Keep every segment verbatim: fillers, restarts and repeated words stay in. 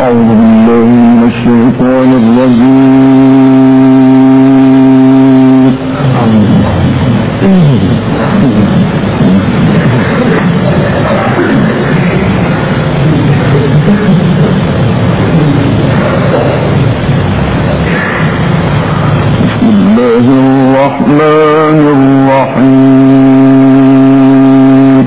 أعوذ بالله من الشيطان الرجيم. بسم الله الرحمن الرحيم.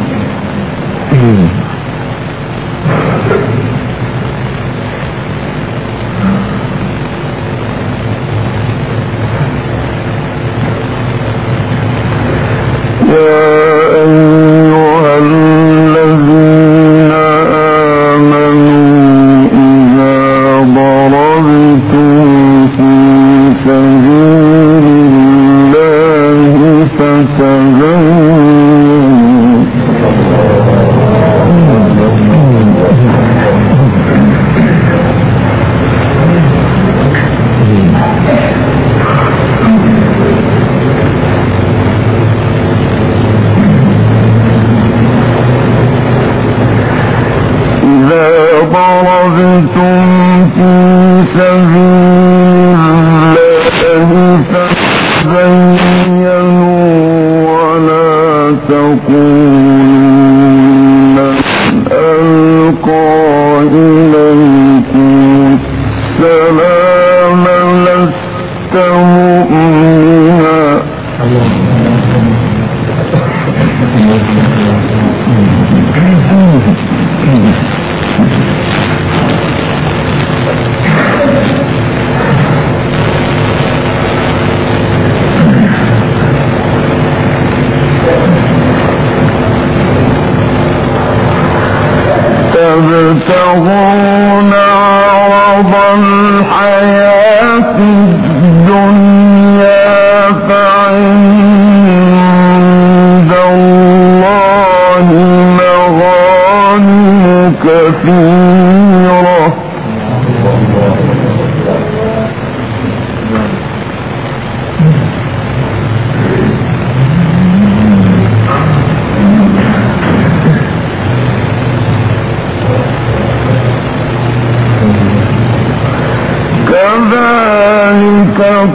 تبتغون عرض الحياة الدنيا فعند الله مغانم كثيرة كذلك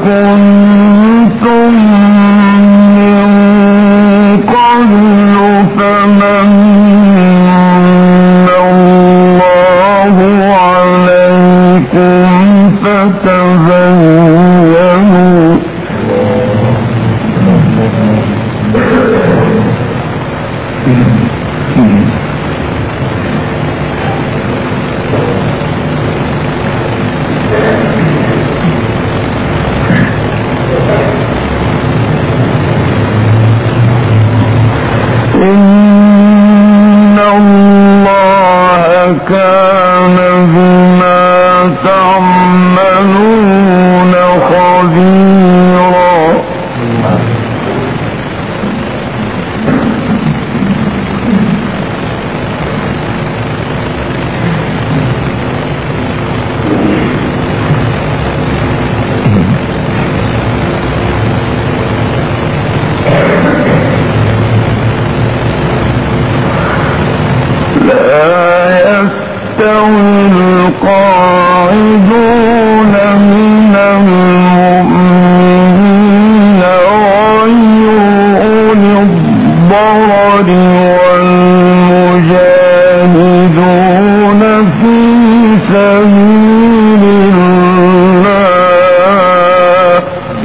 كنتم من قبل فمن الله عليكم فتبينوا إن الله كان بما تعملون خبيرا. القاعدون من المؤمنين غير أولي الضرر والمجاهدون في سبيل الله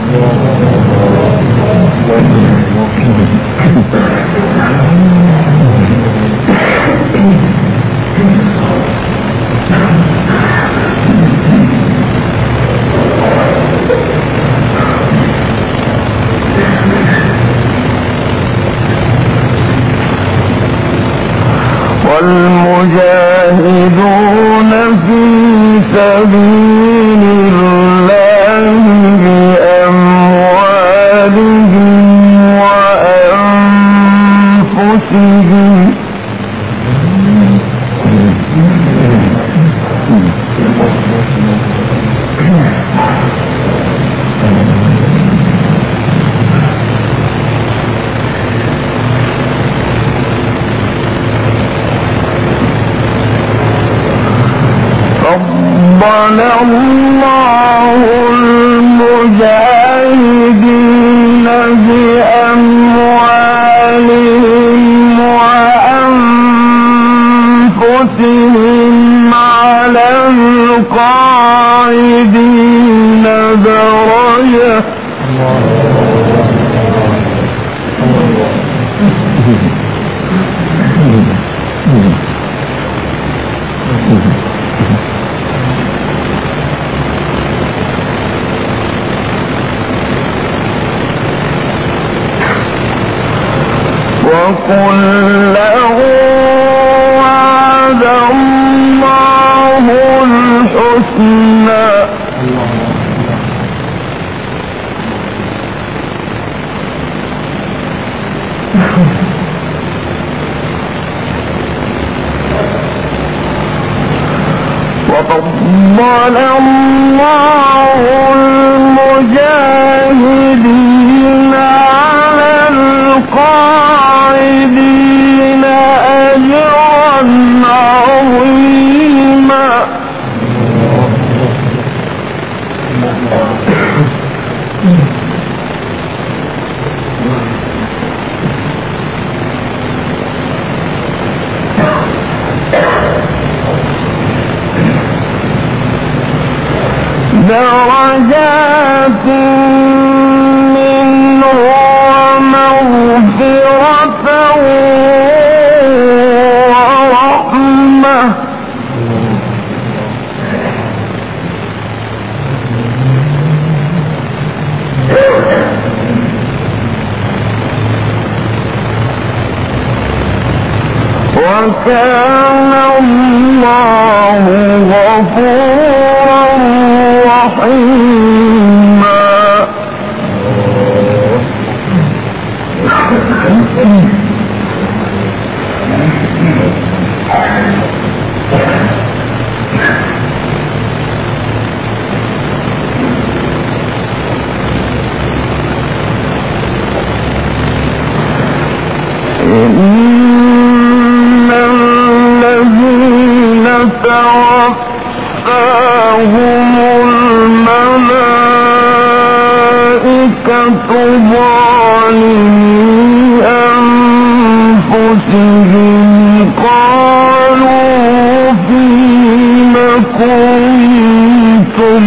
والمجاهدون في سبيل الله بأموالهم وأنفسهم الله المجاهدين بأموالهم وأنفسهم على القاعدين درجة. وكله وعد الله الحسنى وفضل الله المجاهدين على القاعدين أجرا عظيما. درجات منه ومغفرة ورحمة. وكان الله غفورا رحيما. إن الذين توفاهم الملائكة ظالمي أنفسهم قالوا فيم كنتم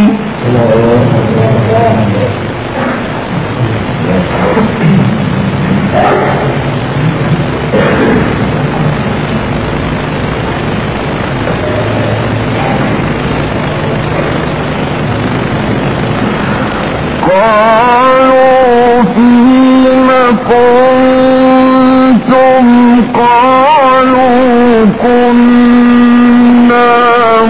قالوا فيم كنتم قالوا كنا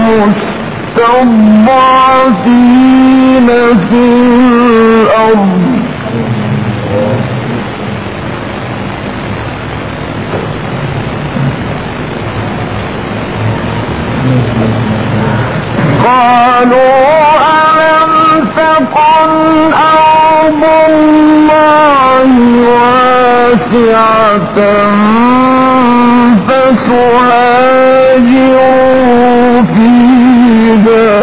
مستضعفين في الأرض قالوا ألم تكن أرض الله واسعة فتهاجروا فيها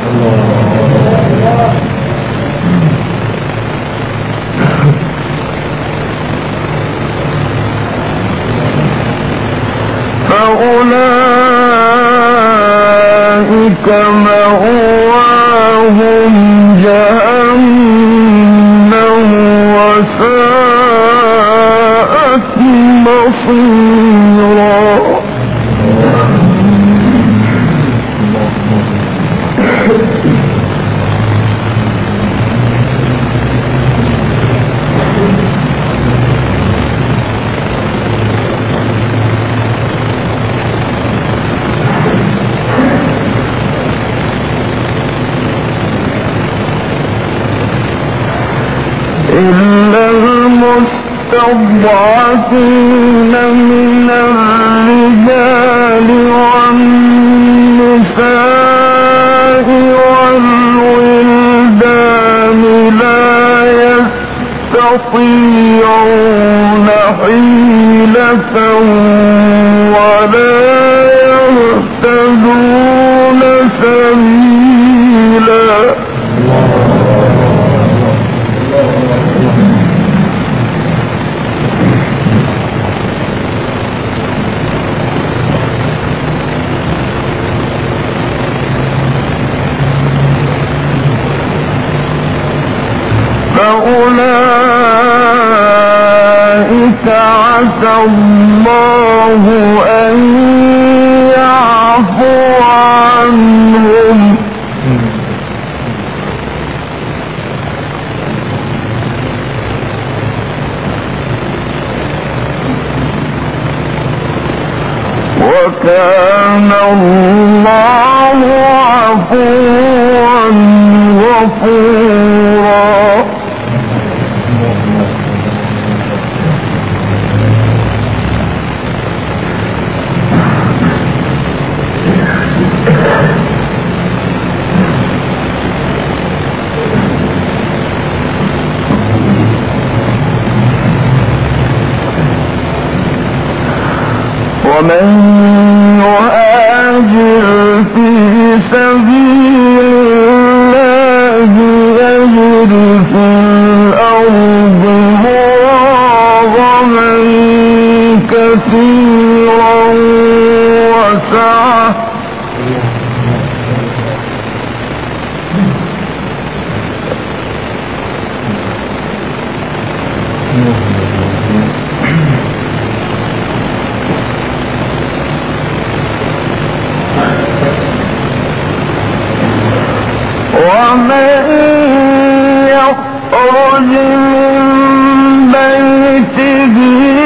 فأولئك مأواهم جهنم وساءت مصيرا. إلا المستضعفين من الرجال والنساء والولدان لا يستطيعون حيلة ولا يهتدون سبيلا. عسى الله أن يعفو عنهم وكان الله عفوا غفورا. ومن يهاجر في سبيل الله يجد في الأرض مراغما كثيرا وسعة ومن يخرج من بيته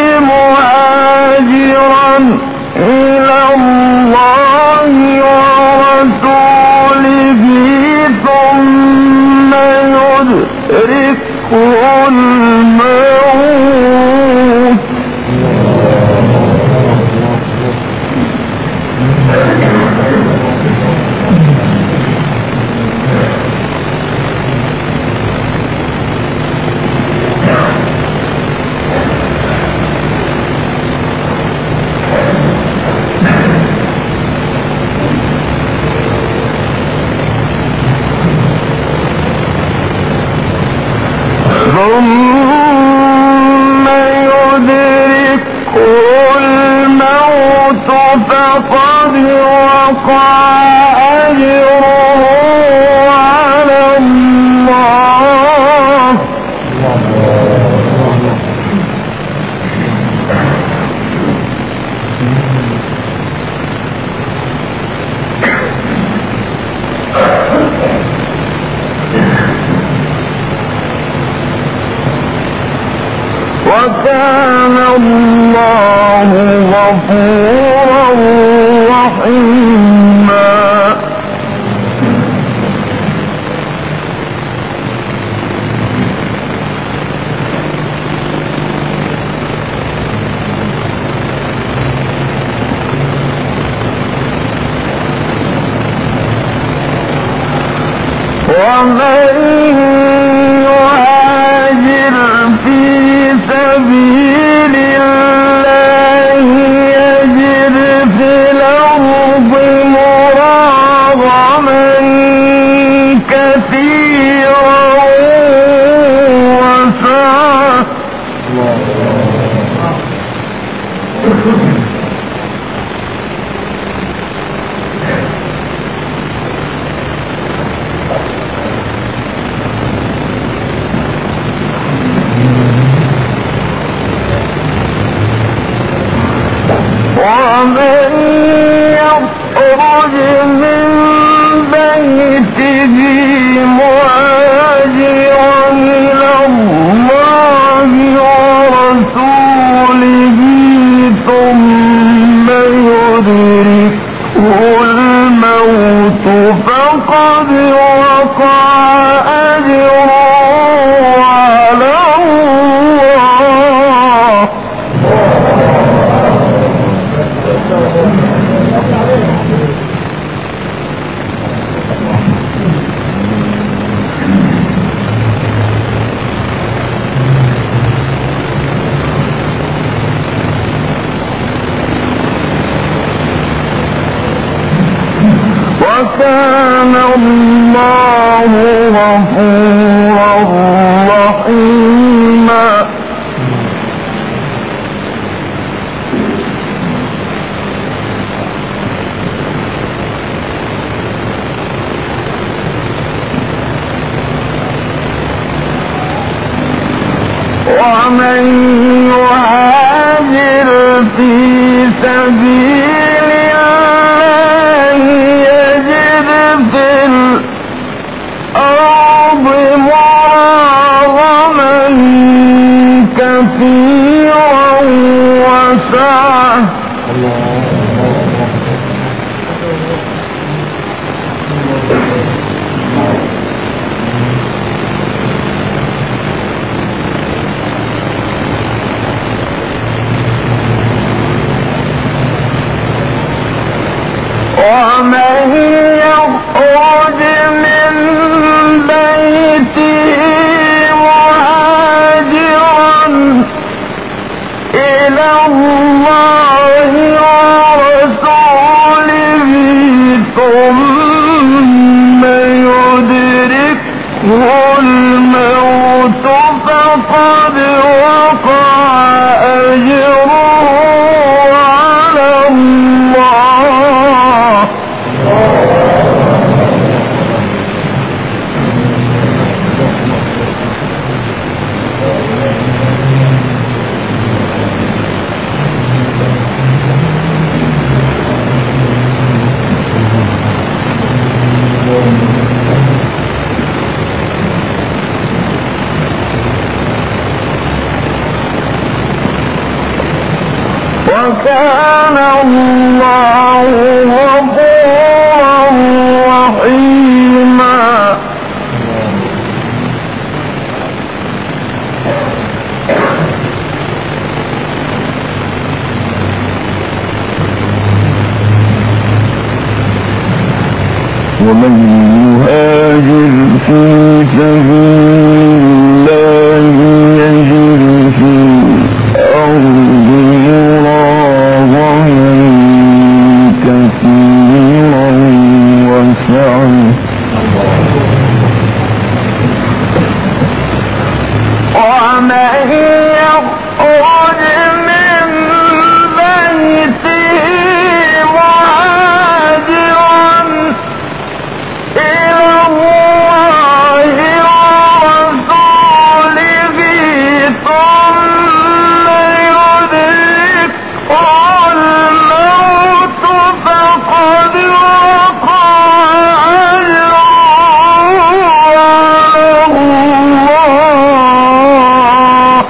مهاجرا إلى الله ورسوله ثم يدركه الموت ثم يدركه الموت فقد وقع أجره على الله وكان الله غفورا رحيما. ومن يهاجر في سبيل الله يجد في الأرض مراغما كثيرا وسعة ومن يخرج من بيته مهاجرا إلى الله ورسوله ثم يدركه الموت فقد وقع أجره على الله وكان الله غفورا رحيما. ومن يهاجر في سبيل الله يجد في الأرض مراغما كثيرا وسعة ومن يخرج من بيته مهاجرا إلى الله ورسوله ثم يدركه الموت فقد وقع أجره على الله. وكان الله غفورا رحيما. ومن يهاجر في سبيل الله يجد في الأرض مراغما كثيرا وسعة ومن يخرج من بيته مهاجرا إلى الله ورسوله ثم يدركه الموت فقد وقع أجره على الله.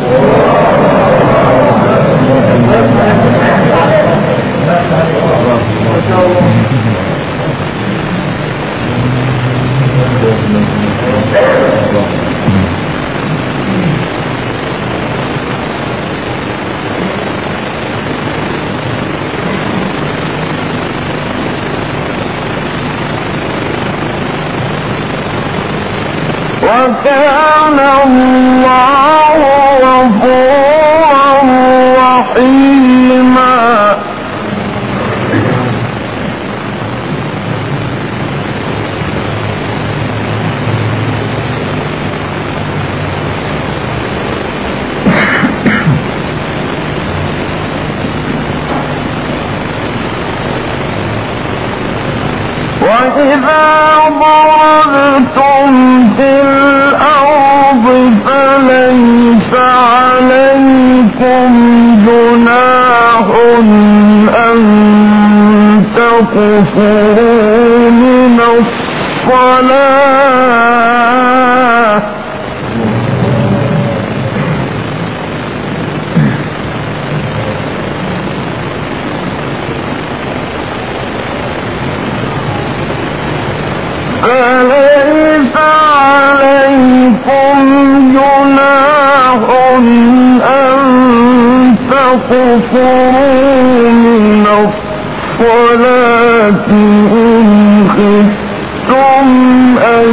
وكان الله غفورا رحيما. وإذا ضربتم في الأرض فليس عليكم جناح أن تقصروا من الصلاة فليس عليكم جناح أن تقصروا من الصلاة إن خفتم أن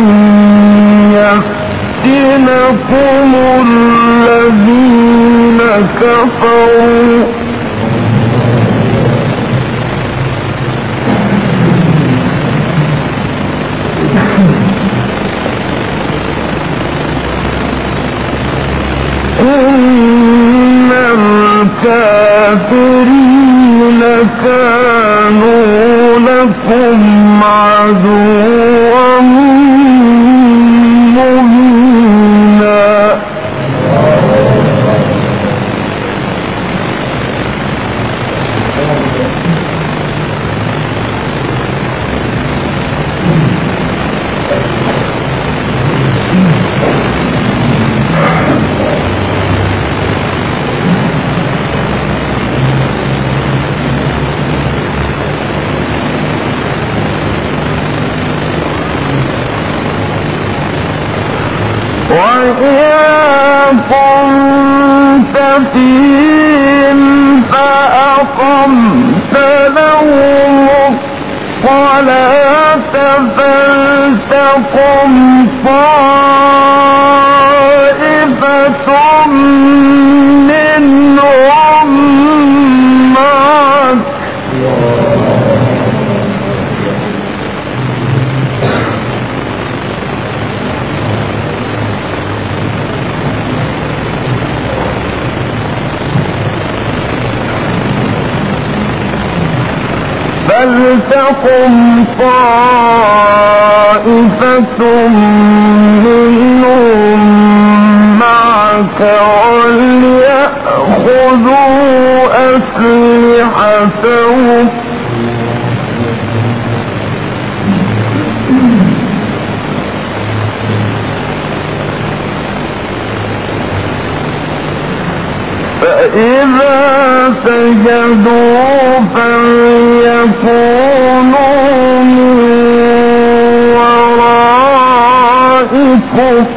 يفتنكم الذين كفروا إن الكافرين كانوا لكم عدوا مبينا. فيهم فأقمت لهم الصلاة فلتقم طائفة منهم معك فلتقم طائفة منهم معك وليأخذوا أسلحتهم فإذا سجدوا فليكونوا من ورائكم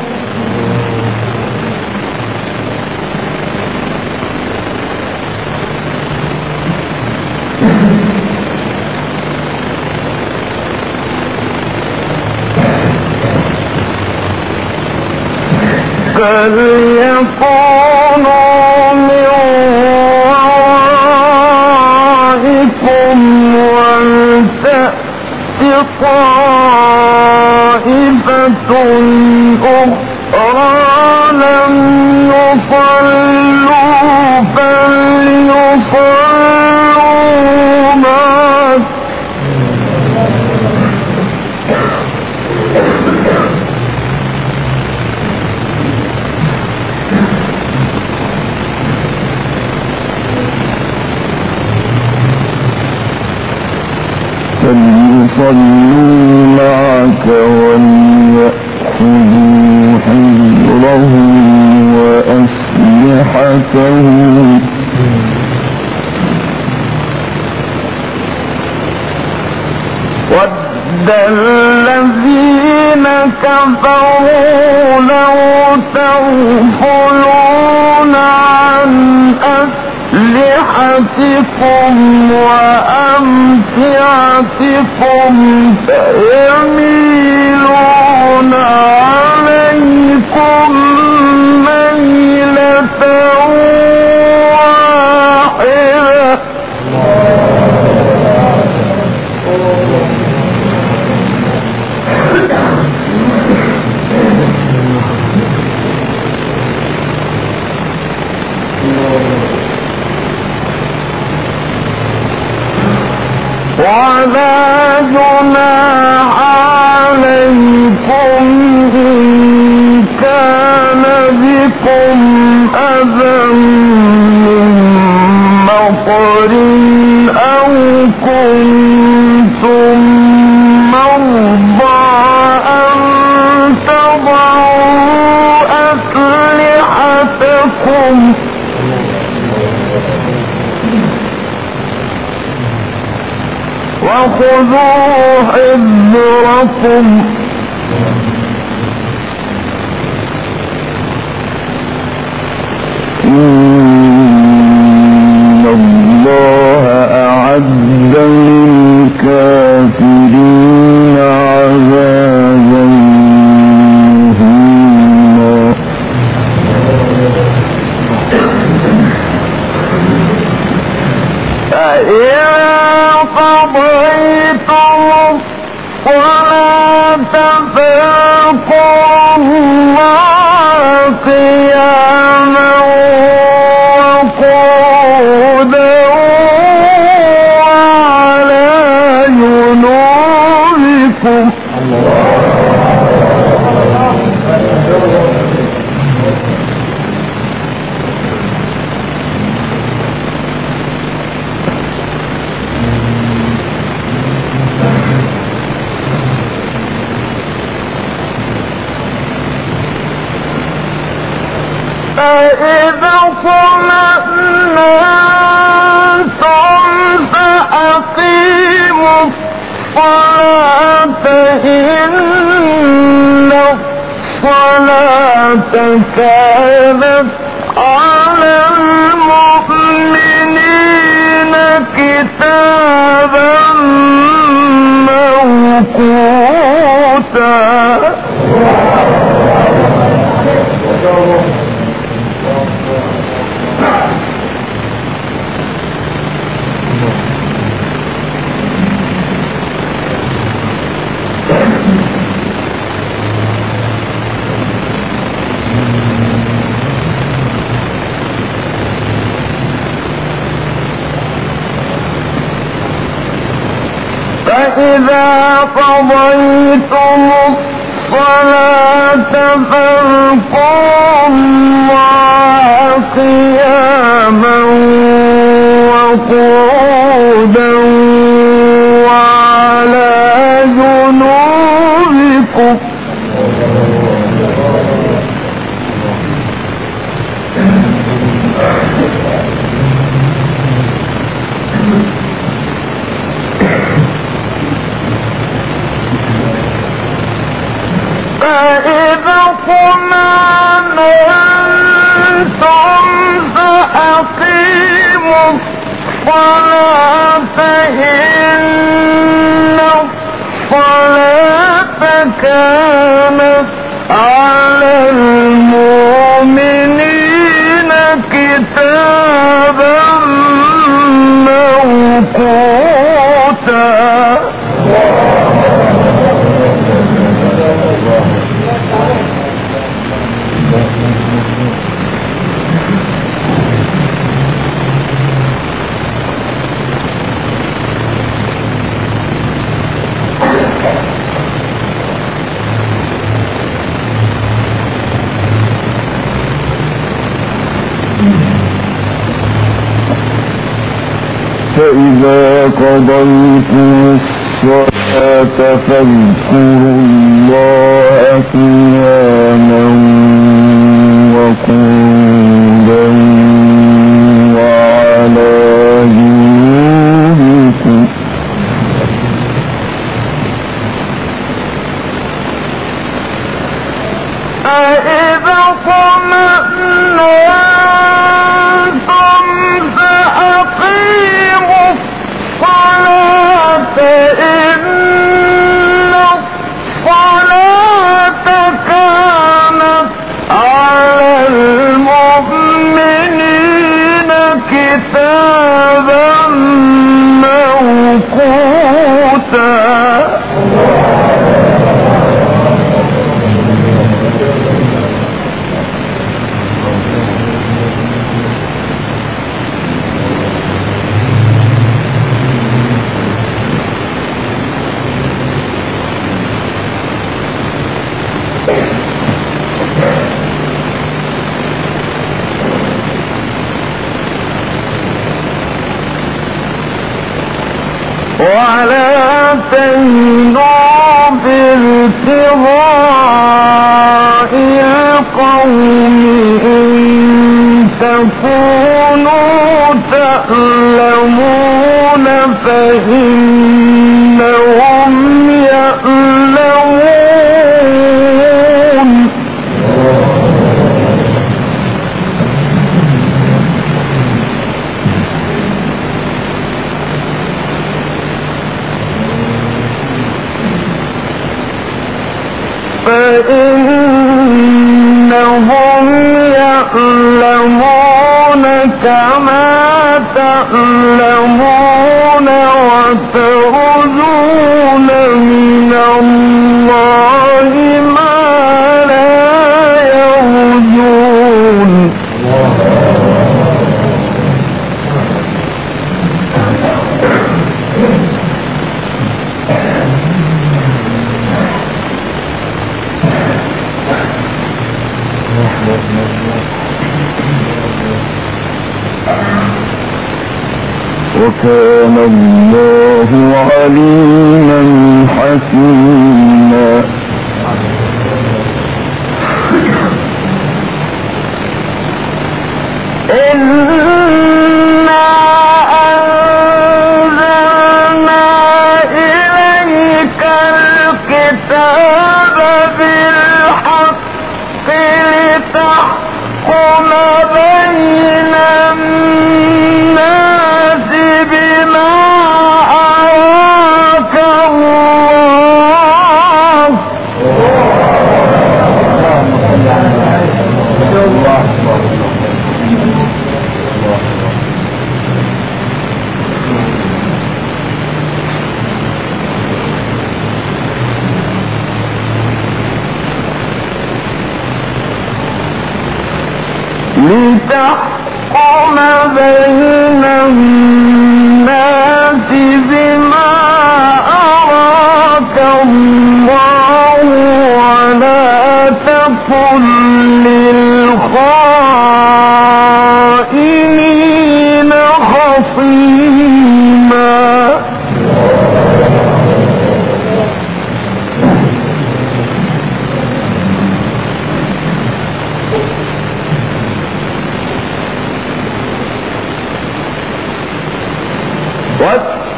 فليكونوا من ورائكم ولتأت طائفة أخرى لم يصلوا فليصلوا معك فليصلوا معك وليأخذوا حذرهم وأسلحتهم ود الذين كفروا لو تغفلون عن أسلحتكم وأمتعتكم فيميلون عليكم ميلة واحدة ولا جناح عليكم إن كان بكم أذى من مطر أو كنتم مرضى أن تضعوا أسلحتكم وخذوا حذركم إن الله أعد للكافرين عذابا مهينا قضيتم الصلاة فاذكروا الله قياما وقعودا وعلى جنوبكم فإذا اطمأننتم فأقيموا الصلاة إن الصلاة كانت على كتابا موقوتا فإذا قضيتم الصلاة فاذكروا الله قياما وقعودا وعلى جنوبكم فإذا اطمأننتم فأقيموا الصلاة إن الصلاة كانت على المؤمنين كتابا موقوتا فإذا قضيتم الصلاة فاذكروا الله قياما وقعودا وعلى جنوبكم فإذا اطمأننتم فأقيموا الصلاة إن الصلاة كانت على المؤمنين كتابا موقوتا ولا تهنوا بابتغاء القوم إن تكونوا تألمون فإنهم يألمون فإنهم يعلمون كما تعلمون وترجون من الله ما لا يرجون وكان الله عليما حكيما إنا أنزلنا إليك الكتاب بالحق لتحكم بين الناس بالحق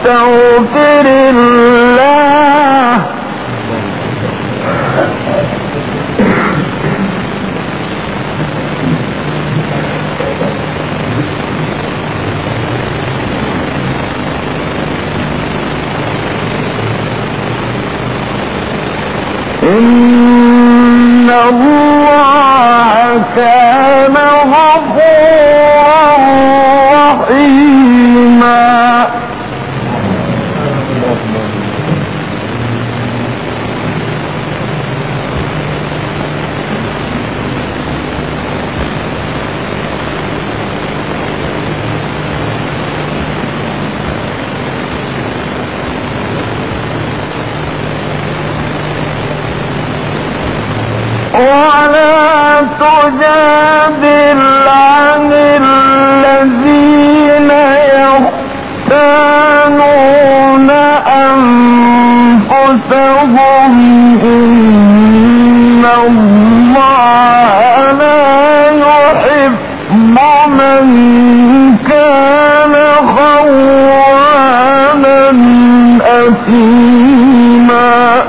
واستغفر الله إن الله كان غفورا رحيما ولا تجادل عن الذين يختانون أنفسهم إن الله لا يحب من كان خوانا أثيما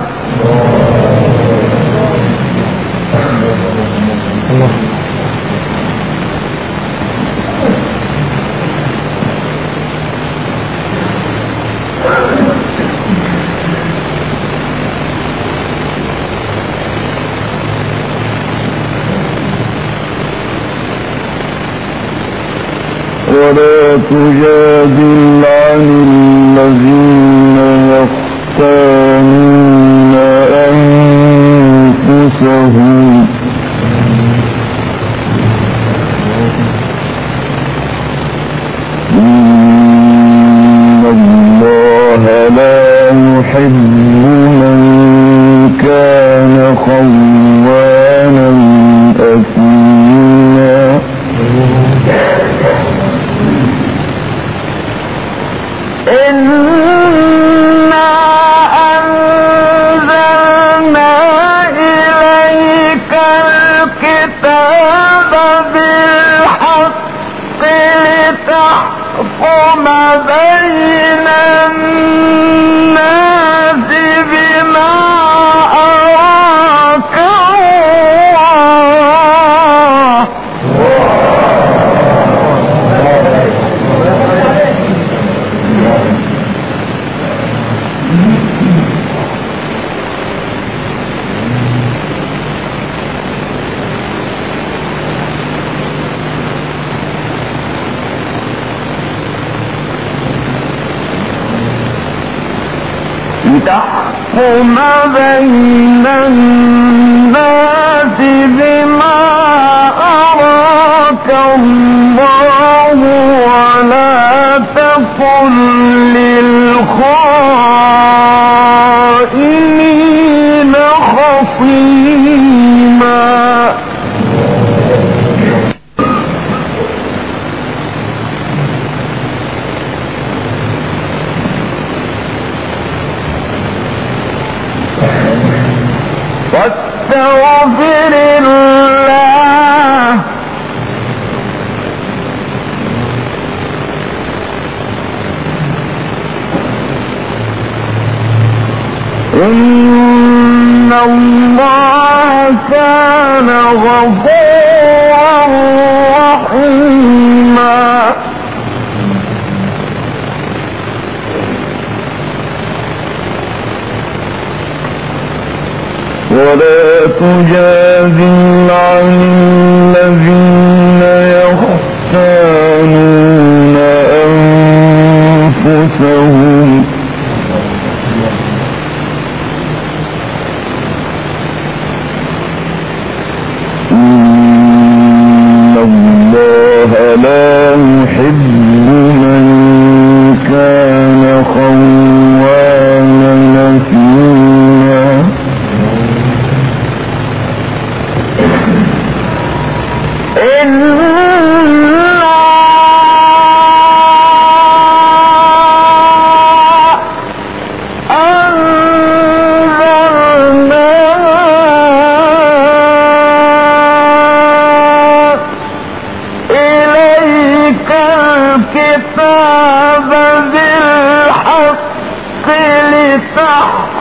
ولا تجادل عن الذين يختانون أنفسهم إن الله لا يحب من كان خوانا أثيما إنا أنزلنا إليك الكتاب بالحق لتحكم بين الناس بما أراك الله لتحكم بين الناس بما أراك الله ولا تكن للخائنين خصيما واستغفر الله إن الله كان غفورا رحيما ولا تجادل عن الذين يختانون أنفسهم إن الله لا يحب من كان خوانا أثيما إليك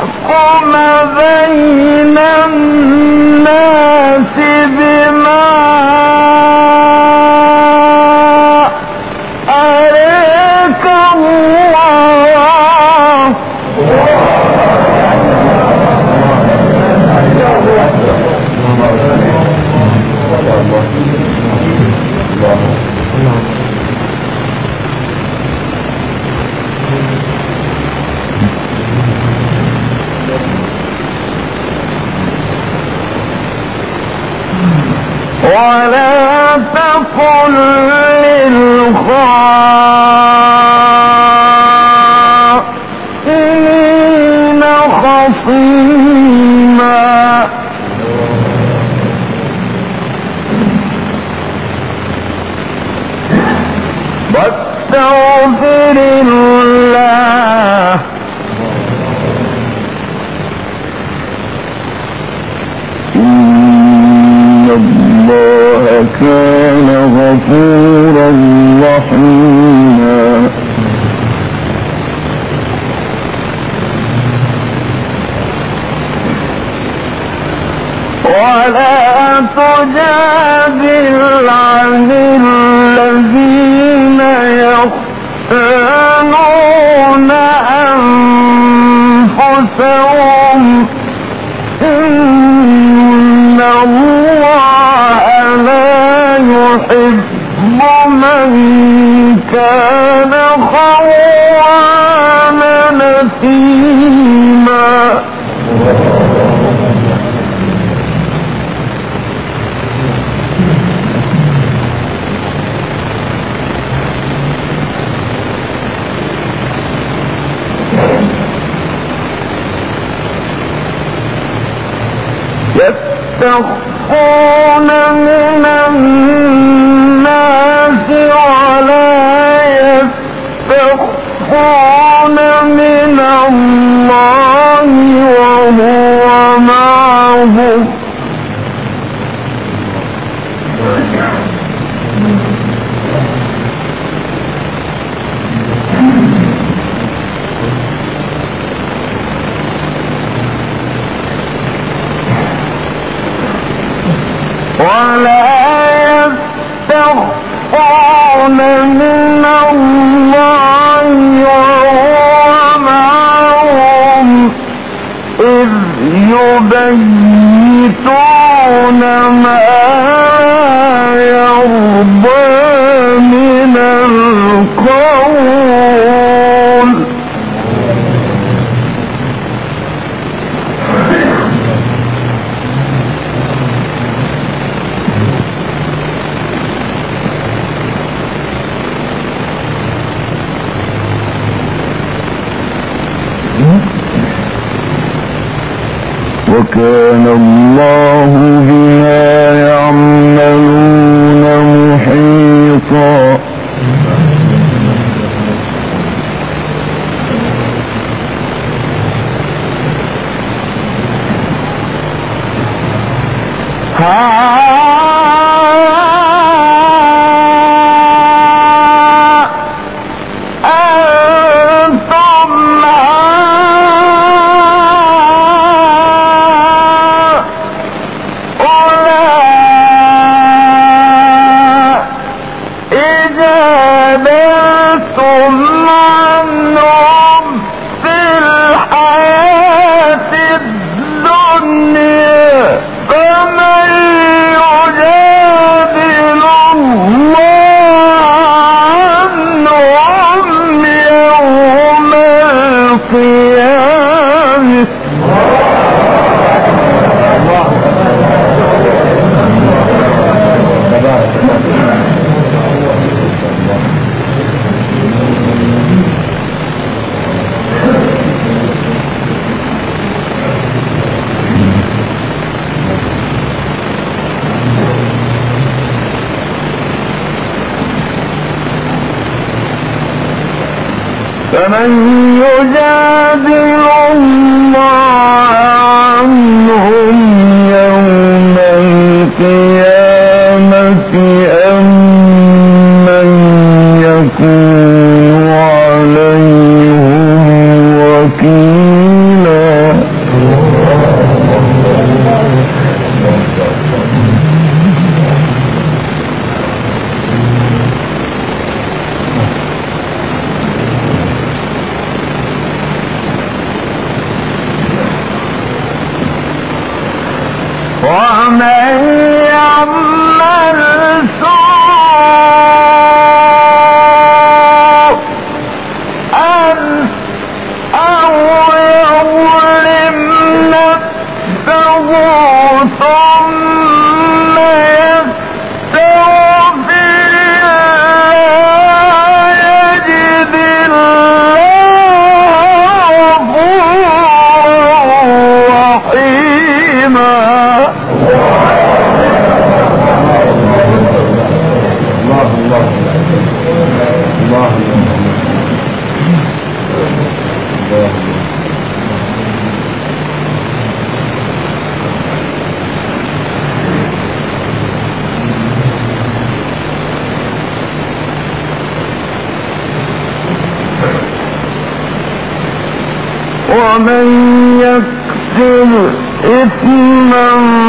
يحكم بين الناس بما أراك الله ولا تقل للخائنين خصيما واستغفر الله إن الله كان غفورا رحيما ولا تجادل عن الذين يختانون أنفسهم إن الله لا يحب من كان خوانا نثيما يستخفون من الناس ولا يستخفون من الله وهو معهم ولا يستخفون من الله وهو معهم إذ يبيتون ما يرضى من القول وكان الله بما يعملون محيطا فمن يجادل الله عنهم يوم القيامة أم من يكون عليهم وكيلا يعمل سوءا أو يظلم نفسه ثم يستغفر الله يجد الله غفورا رحيما. ومن يكسب إثما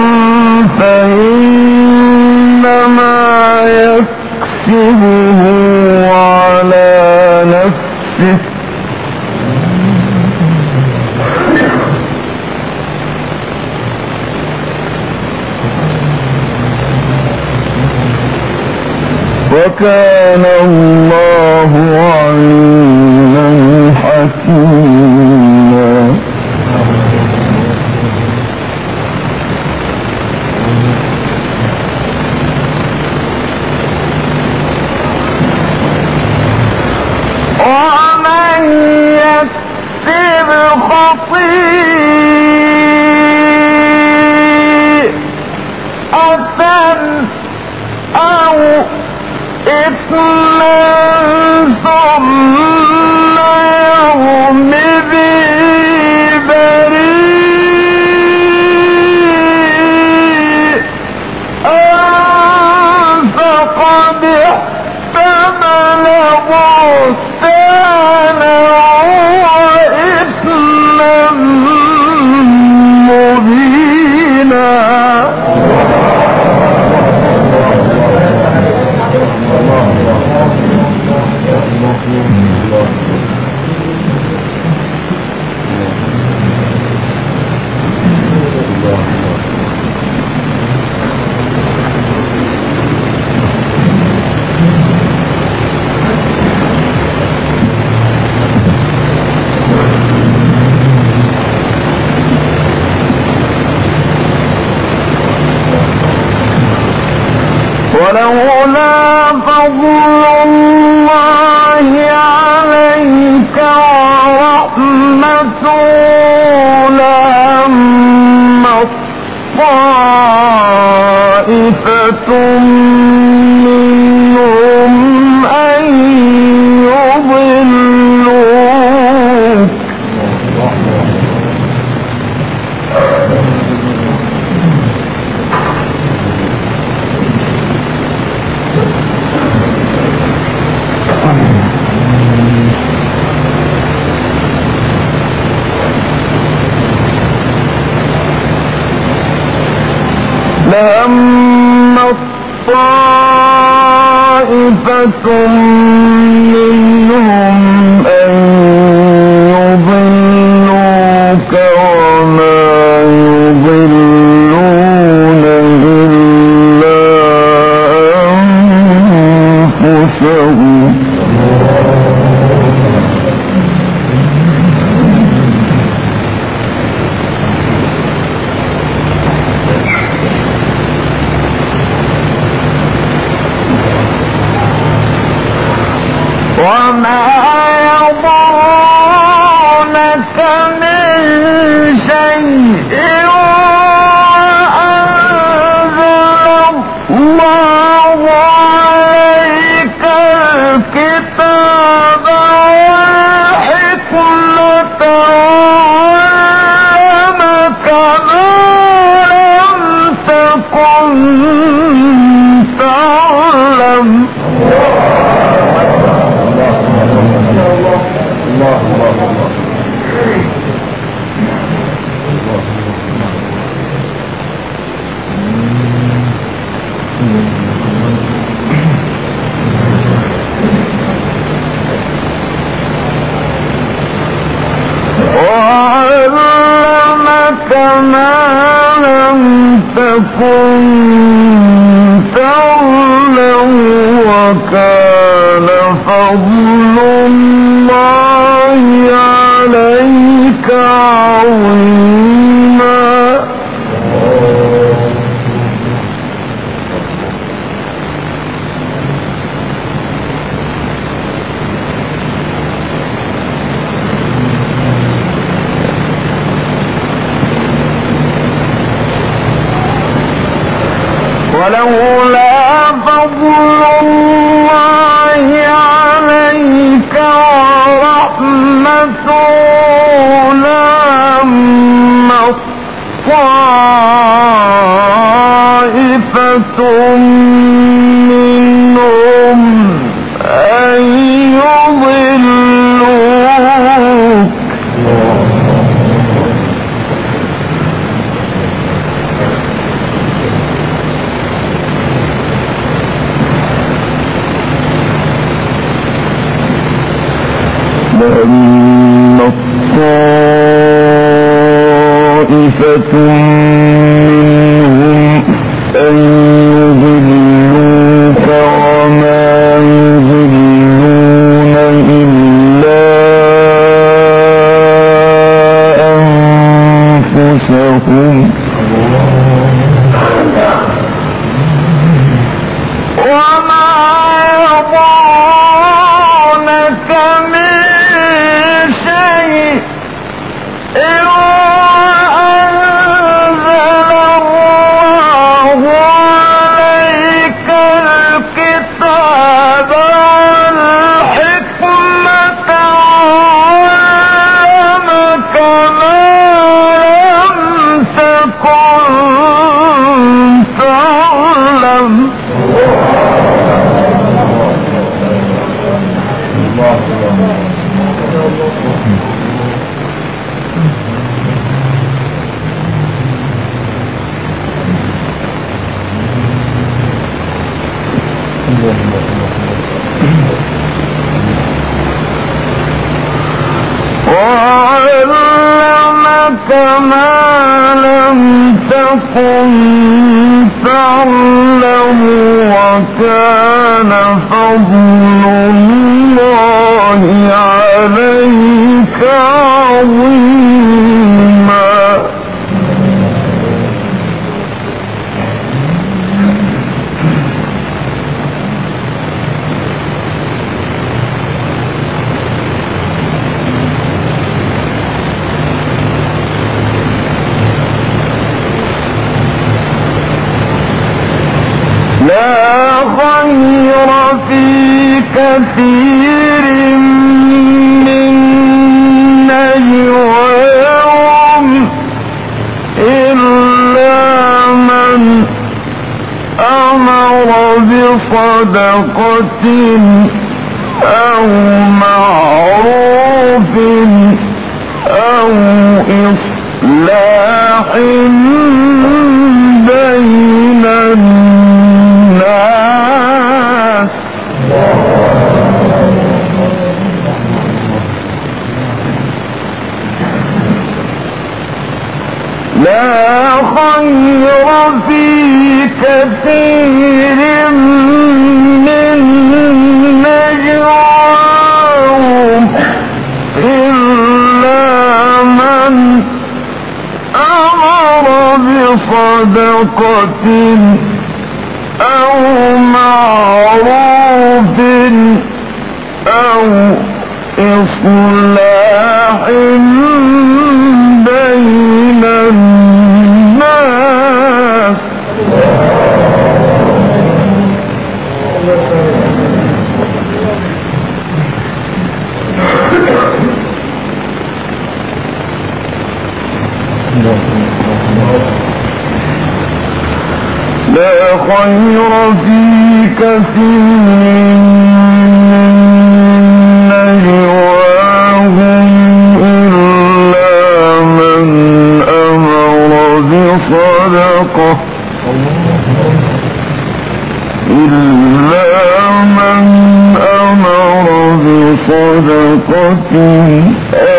فإنما يكسبه على نفسه وكان الله عليما حكيما. ومن يكسب خطيئة أو إثما ثم يرم به بريئا فقد احتمل بهتانا وإثما مبينا. ولولا فضل الله عليك ورحمته لهمت طائفة منهم أن يضلوك لهمت طائفة منهم أن يضلوك وما يضلون إلا أنفسهم وما يضرونك من شيء وأنزل الله عليك الكتاب والحكمة وعلمك ما لم تكن تعلم. الله الله الله وعلمك ما لم تكن تعلم وكان فضل الله عليك عظيما. ولولا فضل الله عليك ورحمته لهمت طائفة منهم أن يضلوك لهمت طائفة منهم أن يضلوك وما يضلون إلا أنفسهم وما يضرونك من شيء أنزل الله عليك الكتاب والحكمة وعلمك ما لم تكن تعلم. وعلمك ما لم تكن تعلم وكان فضل الله عليك عظيما. لا خير في كثير من نجواهم إلا من أمر بصدقة أو معروف أو إصلاح بين الناس. لا خير في كثير من نجواهم إلا من أمر بصدقة أو معروف أو إصلاح بين الناس. لا خير في كثير من نجواهم إلا من أمر بصدقة إلا من أمر بصدقة